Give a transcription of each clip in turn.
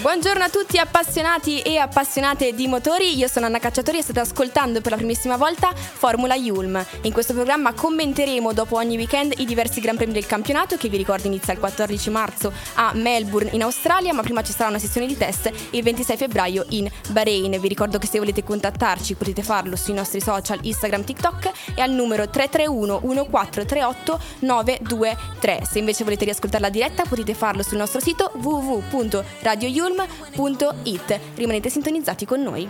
Buongiorno a tutti appassionati e appassionate di motori, io sono Anna Cacciatori e state ascoltando per la primissima volta Formula Yulm. In questo programma commenteremo dopo ogni weekend i diversi Gran Premi del campionato che vi ricordo inizia il 14 marzo a Melbourne in Australia, ma prima ci sarà una sessione di test il 26 febbraio in Bahrain. Vi ricordo che se volete contattarci potete farlo sui nostri social Instagram, TikTok e al numero 331 1438 923. Se invece volete riascoltare la diretta potete farlo sul nostro sito www.radioyulm.it. Rimanete sintonizzati con noi.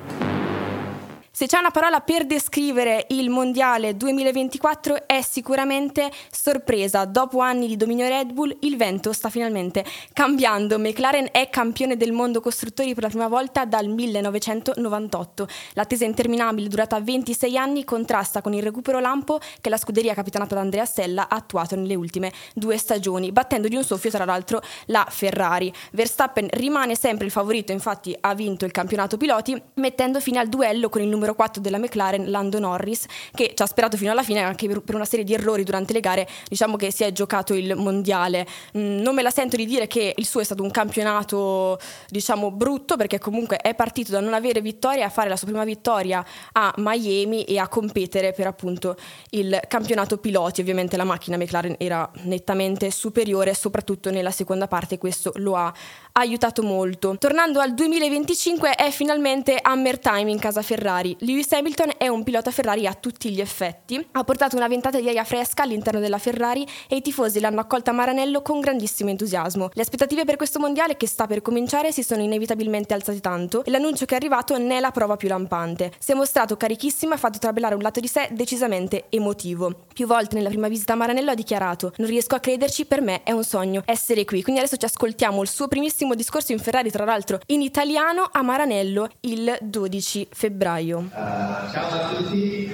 Se c'è una parola per descrivere il mondiale 2024 è sicuramente sorpresa. Dopo anni di dominio Red Bull, il vento sta finalmente cambiando. McLaren è campione del mondo costruttori per la prima volta dal 1998. L'attesa interminabile durata 26 anni contrasta con il recupero lampo che la scuderia capitanata da Andrea Stella ha attuato nelle ultime 2 stagioni, battendo di un soffio tra l'altro la Ferrari. Verstappen rimane sempre il favorito, infatti ha vinto il campionato piloti, mettendo fine al duello con il numero 4 della McLaren, Lando Norris, che ci ha sperato fino alla fine anche per una serie di errori durante le gare. Diciamo che si è giocato il mondiale. Non me la sento di dire che il suo è stato un campionato diciamo brutto, perché comunque è partito da non avere vittoria a fare la sua prima vittoria a Miami e a competere per appunto il campionato piloti. Ovviamente la macchina McLaren era nettamente superiore, soprattutto nella seconda parte, questo lo ha aiutato molto. Tornando al 2025 è finalmente Hammer Time in casa Ferrari. Lewis Hamilton è un pilota Ferrari a tutti gli effetti, ha portato una ventata di aria fresca all'interno della Ferrari e i tifosi l'hanno accolta a Maranello con grandissimo entusiasmo. Le aspettative per questo mondiale che sta per cominciare si sono inevitabilmente alzate tanto e l'annuncio che è arrivato ne è la prova più lampante. Si è mostrato carichissimo e ha fatto traballare un lato di sé decisamente emotivo. Più volte nella prima visita a Maranello ha dichiarato: non riesco a crederci, per me è un sogno essere qui. Quindi adesso ci ascoltiamo il suo primissimo discorso in Ferrari, tra l'altro in italiano, a Maranello il 12 febbraio. Ciao a tutti.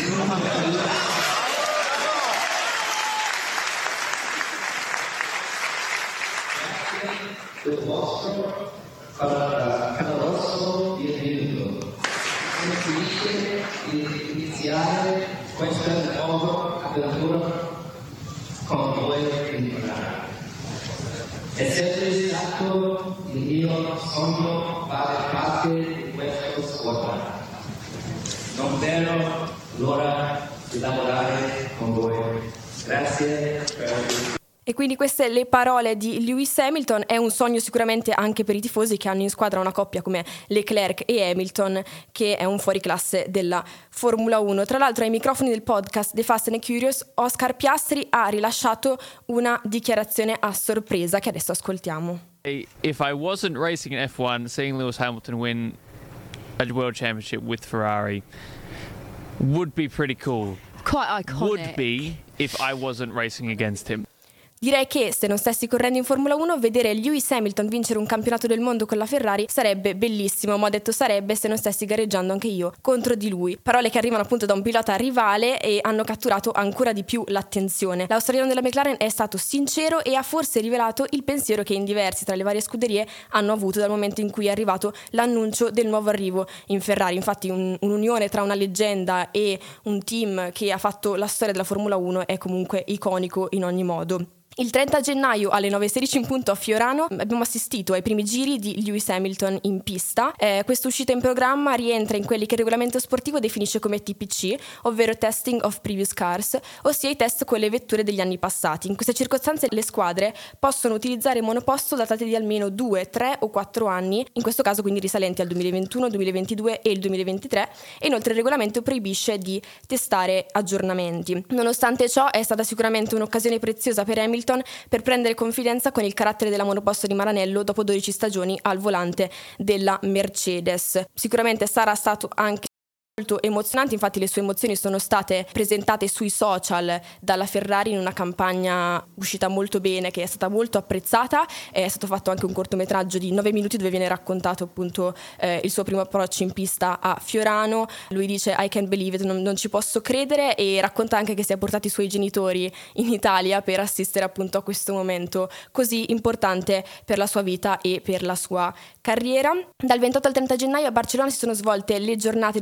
Grazie del vostro caloroso benvenuto. Si finisce di iniziare questa nuova avventura con voi in Ferrari. È sempre stato il mio sogno fare parte di questa squadra. Non vedo l'ora di lavorare con voi. Grazie per... E quindi queste le parole di Lewis Hamilton. È un sogno sicuramente anche per i tifosi che hanno in squadra una coppia come Leclerc e Hamilton, che è un fuoriclasse della Formula 1. Tra l'altro ai microfoni del podcast The Fast and Curious, Oscar Piastri ha rilasciato una dichiarazione a sorpresa che adesso ascoltiamo. If I wasn't racing in F1, seeing Lewis Hamilton win a world championship with Ferrari would be pretty cool. Quite iconic. Would be if I wasn't racing against him. Direi che se non stessi correndo in Formula 1, vedere Lewis Hamilton vincere un campionato del mondo con la Ferrari sarebbe bellissimo, ma ho detto sarebbe se non stessi gareggiando anche io contro di lui. Parole che arrivano appunto da un pilota rivale e hanno catturato ancora di più l'attenzione. L'australiano della McLaren è stato sincero e ha forse rivelato il pensiero che in diversi tra le varie scuderie hanno avuto dal momento in cui è arrivato l'annuncio del nuovo arrivo in Ferrari. Infatti un'unione tra una leggenda e un team che ha fatto la storia della Formula 1 è comunque iconico in ogni modo. Il 30 gennaio alle 9:16 in punto a Fiorano abbiamo assistito ai primi giri di Lewis Hamilton in pista. Questa uscita in programma rientra in quelli che il regolamento sportivo definisce come TPC, ovvero Testing of Previous Cars, ossia i test con le vetture degli anni passati. In queste circostanze le squadre possono utilizzare monoposto datate di almeno 2, 3 o 4 anni, in questo caso quindi risalenti al 2021, 2022 e il 2023, e inoltre il regolamento proibisce di testare aggiornamenti. Nonostante ciò è stata sicuramente un'occasione preziosa per Hamilton per prendere confidenza con il carattere della monoposto di Maranello dopo 12 stagioni al volante della Mercedes. Sicuramente sarà stato anche molto emozionante, infatti le sue emozioni sono state presentate sui social dalla Ferrari in una campagna uscita molto bene, che è stata molto apprezzata. È stato fatto anche un cortometraggio di 9 minuti dove viene raccontato appunto il suo primo approccio in pista a Fiorano. Lui dice I can't believe it, non ci posso credere, e racconta anche che si è portato i suoi genitori in Italia per assistere appunto a questo momento così importante per la sua vita e per la sua carriera. Dal 28 al 30 gennaio a Barcellona si sono svolte le giornate dei test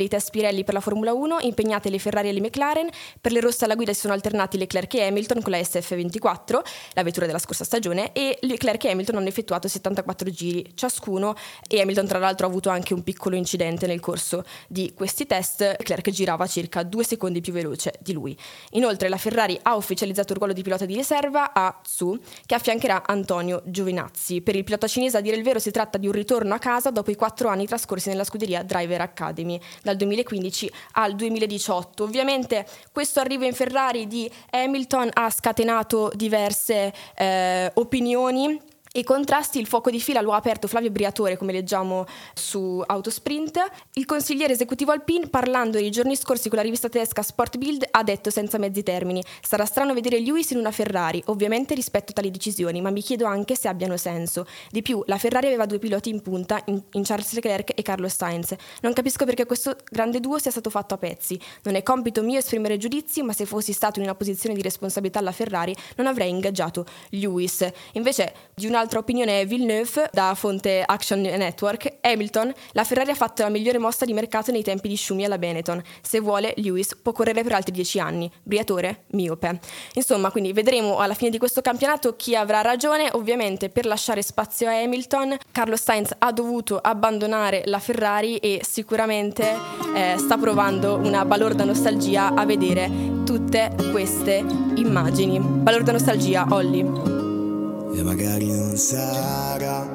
Pirelli per la Formula 1, impegnate le Ferrari e le McLaren. Per le rosse alla guida si sono alternati Leclerc e Hamilton con la SF24, la vettura della scorsa stagione, e Leclerc e Hamilton hanno effettuato 74 giri ciascuno, e Hamilton tra l'altro ha avuto anche un piccolo incidente nel corso di questi test. Leclerc girava circa 2 secondi più veloce di lui. Inoltre la Ferrari ha ufficializzato il ruolo di pilota di riserva a Zhou, che affiancherà Antonio Giovinazzi. Per il pilota cinese, a dire il vero, si tratta di un ritorno a casa dopo i 4 anni trascorsi nella scuderia Driver Academy, dal 2015 al 2018. Ovviamente questo arrivo in Ferrari di Hamilton ha scatenato diverse opinioni e contrasti. Il fuoco di fila lo ha aperto Flavio Briatore, come leggiamo su Autosprint. Il consigliere esecutivo Alpine, parlando nei giorni scorsi con la rivista tedesca Sport Bild, ha detto senza mezzi termini: sarà strano vedere Lewis in una Ferrari, ovviamente rispetto tali decisioni, ma mi chiedo anche se abbiano senso. Di più, la Ferrari aveva 2 piloti in punta, in Charles Leclerc e Carlos Sainz. Non capisco perché questo grande duo sia stato fatto a pezzi. Non è compito mio esprimere giudizi, ma se fossi stato in una posizione di responsabilità alla Ferrari non avrei ingaggiato Lewis. Invece di un'altra opinione è Villeneuve, da fonte Action Network: Hamilton, la Ferrari ha fatto la migliore mossa di mercato nei tempi di Schumi alla Benetton. Se vuole, Lewis può correre per altri 10 anni. Briatore, miope. Insomma, quindi vedremo alla fine di questo campionato chi avrà ragione. Ovviamente, per lasciare spazio a Hamilton, Carlos Sainz ha dovuto abbandonare la Ferrari e sicuramente sta provando una balorda nostalgia a vedere tutte queste immagini. Balorda nostalgia, Olli. E magari non sarà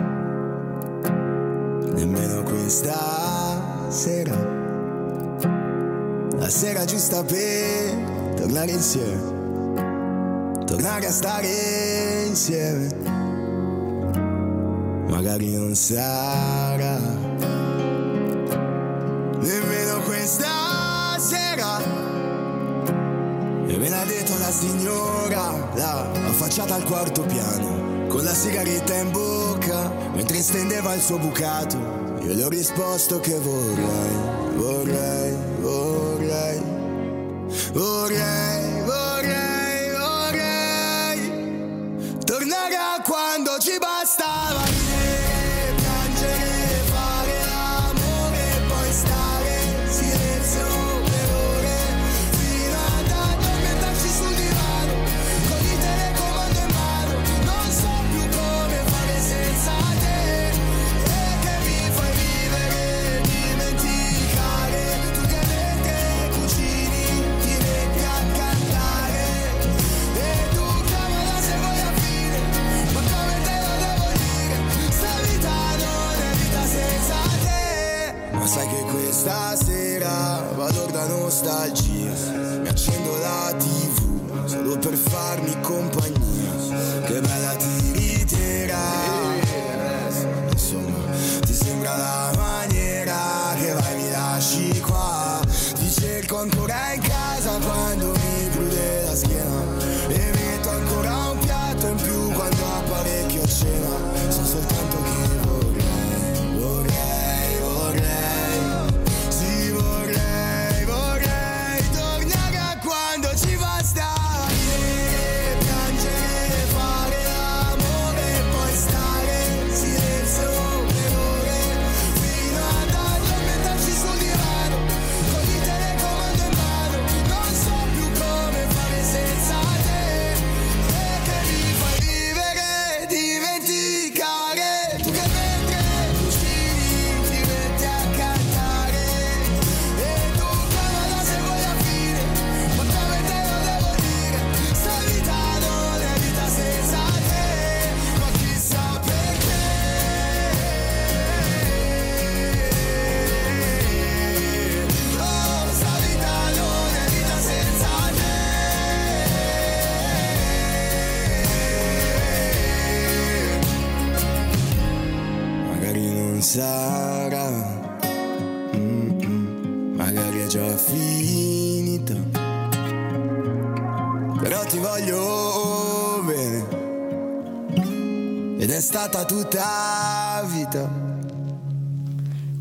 nemmeno questa sera, la sera giusta per tornare insieme, tornare a stare insieme. Magari non sarà nemmeno questa sera. E me l'ha detto la signora, là, affacciata al quarto piano, con la sigaretta in bocca, mentre stendeva il suo bucato. Io le ho risposto che vorrei tornare a quando ci bastava ridere, piangere, fare l'amore e poi stare in silenzio per ore, fino ad addormentarci sul divano, con il telecomando in mano. Non so più come fare senza te, e che mi fai vivere, dimenticare, tu che mentre cucini ti metti a cantare, e tu chiamala se vuoi a fine, ma come te lo devo dire, sta vita non è vita senza te. Ma sai che questa sera vado da nostalgia, mi accendo la TV solo per farmi compagnia. Che bella tiritera, insomma, ti sembra la maniera che vai mi lasci qua. Ti cerco ancora in casa quando mi prude la schiena, e metto ancora un piatto in più quando apparecchio a cena. So soltanto che sì, vorrei tornare a quando ci bastava ridere, piangere, fare l'amore e poi stare in silenzio per ore, fino ad addormentarci sul divano, con il telecomando in mano. Non so più come fare senza te, e che mi fai vivere, dimenticare, tu che mentre cucini ti metti a cantare, e tu chiamala se vuoi a fine, ma come te lo devo dire, sta vita non è vita senza te, ma chissà perché. Oh, sta vita non è vita senza te. Magari non sarà, magari è già finita, però ti voglio bene, ed è stata tutta vita.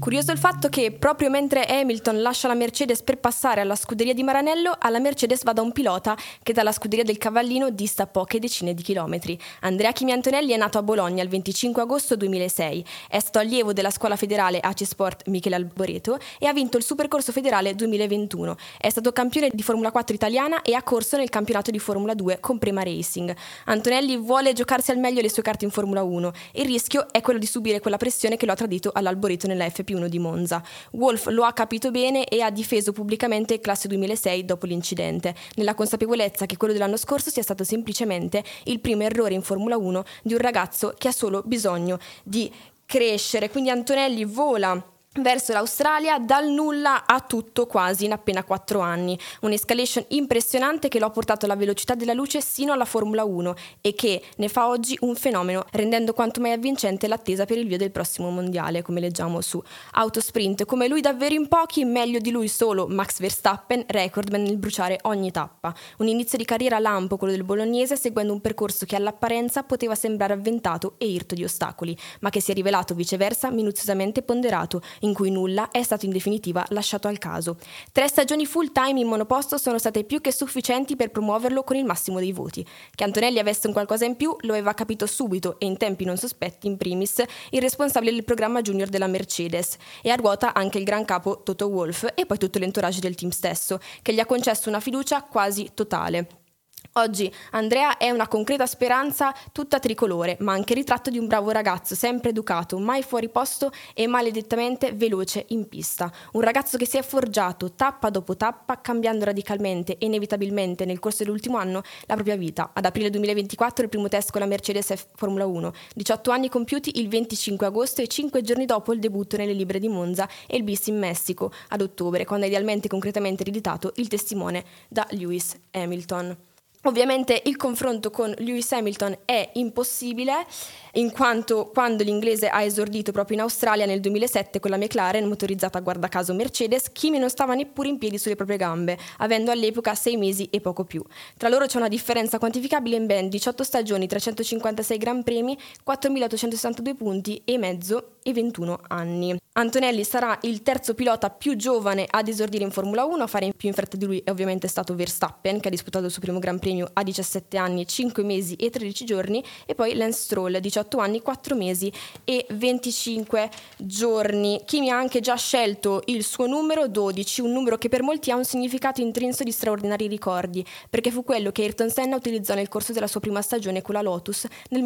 Curioso il fatto che proprio mentre Hamilton lascia la Mercedes per passare alla scuderia di Maranello, alla Mercedes vada un pilota che dalla scuderia del Cavallino dista poche decine di chilometri. Andrea Kimi Antonelli è nato a Bologna il 25 agosto 2006, è stato allievo della scuola federale AC Sport Michele Alboreto e ha vinto il Supercorso Federale 2021. È stato campione di Formula 4 italiana e ha corso nel campionato di Formula 2 con Prema Racing. Antonelli vuole giocarsi al meglio le sue carte in Formula 1. Il rischio è quello di subire quella pressione che lo ha tradito all'Alboreto nella FP1 di Monza. Wolff lo ha capito bene e ha difeso pubblicamente classe 2006 dopo l'incidente, nella consapevolezza che quello dell'anno scorso sia stato semplicemente il primo errore in Formula 1 di un ragazzo che ha solo bisogno di crescere. Quindi Antonelli vola verso l'Australia dal nulla a tutto quasi in appena 4 anni. Un'escalation impressionante che lo ha portato alla velocità della luce sino alla Formula 1 e che ne fa oggi un fenomeno, rendendo quanto mai avvincente l'attesa per il via del prossimo mondiale, come leggiamo su Autosprint. Come lui davvero in pochi, meglio di lui solo Max Verstappen, recordman nel bruciare ogni tappa. Un inizio di carriera lampo quello del bolognese, seguendo un percorso che all'apparenza poteva sembrare avventato e irto di ostacoli, ma che si è rivelato viceversa minuziosamente ponderato, in cui nulla è stato in definitiva lasciato al caso. 3 stagioni full time in monoposto sono state più che sufficienti per promuoverlo con il massimo dei voti. Che Antonelli avesse un qualcosa in più lo aveva capito subito e in tempi non sospetti, in primis il responsabile del programma junior della Mercedes, e a ruota anche il gran capo Toto Wolff e poi tutto l'entourage del team stesso, che gli ha concesso una fiducia quasi totale. Oggi Andrea è una concreta speranza tutta tricolore, ma anche ritratto di un bravo ragazzo, sempre educato, mai fuori posto e maledettamente veloce in pista. Un ragazzo che si è forgiato tappa dopo tappa, cambiando radicalmente e inevitabilmente nel corso dell'ultimo anno la propria vita. Ad aprile 2024 il primo test con la Mercedes Formula 1, 18 anni compiuti il 25 agosto e 5 giorni dopo il debutto nelle Libre di Monza e il bis in Messico ad ottobre, quando ha idealmente concretamente ereditato il testimone da Lewis Hamilton. Ovviamente il confronto con Lewis Hamilton è impossibile, in quanto quando l'inglese ha esordito proprio in Australia nel 2007 con la McLaren, motorizzata guarda caso Mercedes, Kimi non stava neppure in piedi sulle proprie gambe, avendo all'epoca 6 mesi e poco più. Tra loro c'è una differenza quantificabile in ben 18 stagioni, 356 gran premi, 4.862 punti e mezzo e 21 anni. Antonelli sarà il terzo pilota più giovane ad esordire in Formula 1, a fare più in fretta di lui è ovviamente stato Verstappen, che ha disputato il suo primo Gran Premio a 17 anni, 5 mesi e 13 giorni, e poi Lance Stroll, 18 anni, 4 mesi e 25 giorni. Kimi ha anche già scelto il suo numero 12, un numero che per molti ha un significato intrinseco di straordinari ricordi, perché fu quello che Ayrton Senna utilizzò nel corso della sua prima stagione con la Lotus nel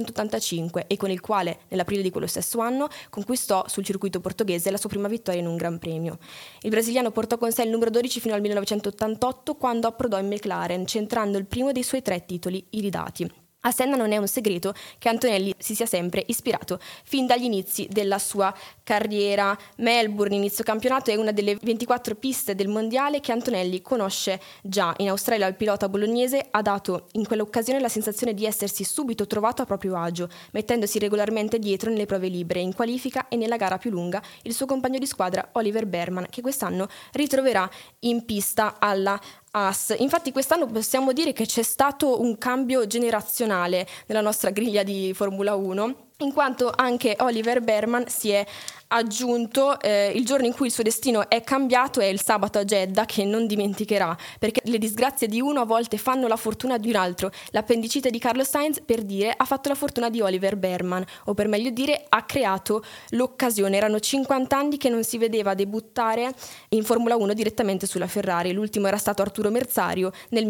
1985 e con il quale, nell'aprile di quello stesso anno, conquistò sul circuito portoghese la sua prima vittoria in un Gran Premio. Il brasiliano portò con sé il numero 12 fino al 1988, quando approdò in McLaren, centrando il primo dei suoi 3 titoli iridati. A Senna non è un segreto che Antonelli si sia sempre ispirato fin dagli inizi della sua carriera. Melbourne, inizio campionato, è una delle 24 piste del mondiale che Antonelli conosce già. In Australia il pilota bolognese ha dato in quell'occasione la sensazione di essersi subito trovato a proprio agio, mettendosi regolarmente dietro nelle prove libere, in qualifica e nella gara più lunga il suo compagno di squadra Oliver Behrman, che quest'anno ritroverà in pista alla Haas. Infatti quest'anno possiamo dire che c'è stato un cambio generazionale nella nostra griglia di Formula 1, in quanto anche Oliver Behrman si è aggiunto. Il giorno in cui il suo destino è cambiato è il sabato a Jeddah, che non dimenticherà, perché le disgrazie di uno a volte fanno la fortuna di un altro. L'appendicite di Carlos Sainz, per dire, ha fatto la fortuna di Oliver Behrman, o per meglio dire ha creato l'occasione. Erano 50 anni che non si vedeva debuttare in Formula 1 direttamente sulla Ferrari. L'ultimo era stato Arturo Merzario nel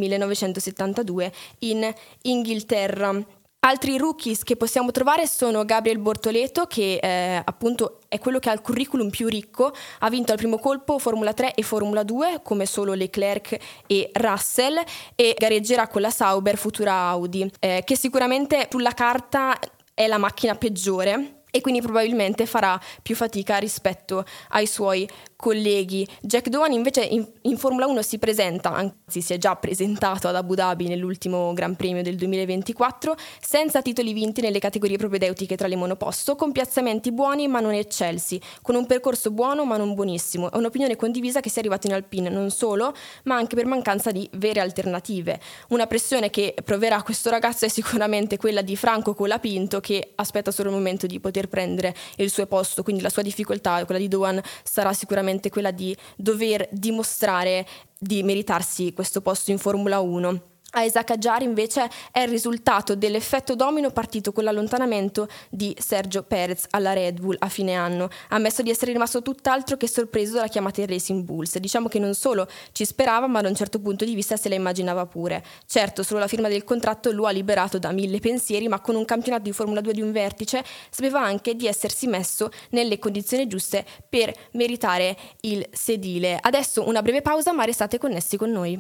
1972 in Inghilterra. Altri rookies che possiamo trovare sono Gabriel Bortoleto, che appunto è quello che ha il curriculum più ricco, ha vinto al primo colpo Formula 3 e Formula 2 come solo Leclerc e Russell, e gareggerà con la Sauber, futura Audi, che sicuramente sulla carta è la macchina peggiore e quindi probabilmente farà più fatica rispetto ai suoi colleghi. Jack Doohan invece in Formula 1 si presenta, anzi si è già presentato ad Abu Dhabi nell'ultimo Gran Premio del 2024, senza titoli vinti nelle categorie propedeutiche tra le monoposto, con piazzamenti buoni ma non eccelsi, con un percorso buono ma non buonissimo. È un'opinione condivisa che sia arrivato in Alpine non solo, ma anche per mancanza di vere alternative. Una pressione che proverà questo ragazzo è sicuramente quella di Franco Colapinto, che aspetta solo il momento di poter poter prendere il suo posto, quindi la sua difficoltà, quella di Doan, sarà sicuramente quella di dover dimostrare di meritarsi questo posto in Formula 1. Isaac Hadjar invece è il risultato dell'effetto domino partito con l'allontanamento di Sergio Perez alla Red Bull a fine anno. Ha ammesso di essere rimasto tutt'altro che sorpreso dalla chiamata in Racing Bulls. Diciamo che non solo ci sperava, ma da un certo punto di vista se la immaginava pure. Certo, solo la firma del contratto lo ha liberato da 1000 pensieri, ma con un campionato di Formula 2 di un vertice sapeva anche di essersi messo nelle condizioni giuste per meritare il sedile. Adesso una breve pausa, ma restate connessi con noi.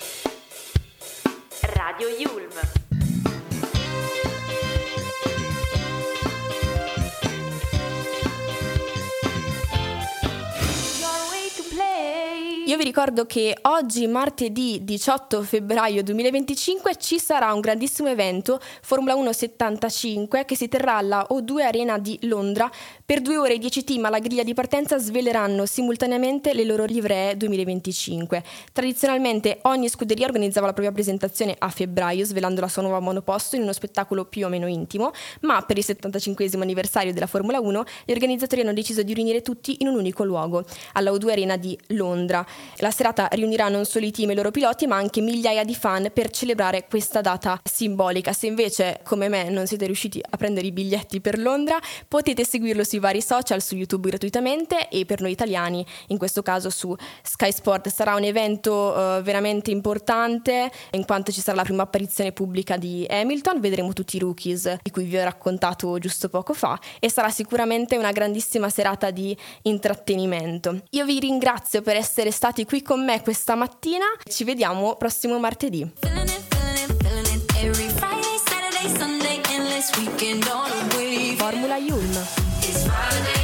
Radio Yulm. Io vi ricordo che oggi, martedì 18 febbraio 2025, ci sarà un grandissimo evento, Formula 1 75, che si terrà alla O2 Arena di Londra. Per 2 ore i 10 team alla griglia di partenza sveleranno simultaneamente le loro livree 2025. Tradizionalmente ogni scuderia organizzava la propria presentazione a febbraio, svelando la sua nuova monoposto in uno spettacolo più o meno intimo, ma per il 75esimo anniversario della Formula 1 gli organizzatori hanno deciso di riunire tutti in un unico luogo, alla O2 Arena di Londra. La serata riunirà non solo i team e i loro piloti, ma anche migliaia di fan per celebrare questa data simbolica. Se invece, come me, non siete riusciti a prendere i biglietti per Londra, potete seguirlo sui vari social, su YouTube gratuitamente, e per noi italiani, in questo caso su Sky Sport. Sarà un evento veramente importante, in quanto ci sarà la prima apparizione pubblica di Hamilton, vedremo tutti i rookies di cui vi ho raccontato giusto poco fa, e sarà sicuramente una grandissima serata di intrattenimento. Io vi ringrazio per essere stati qui con me questa mattina, ci vediamo prossimo martedì. Formula Yulm.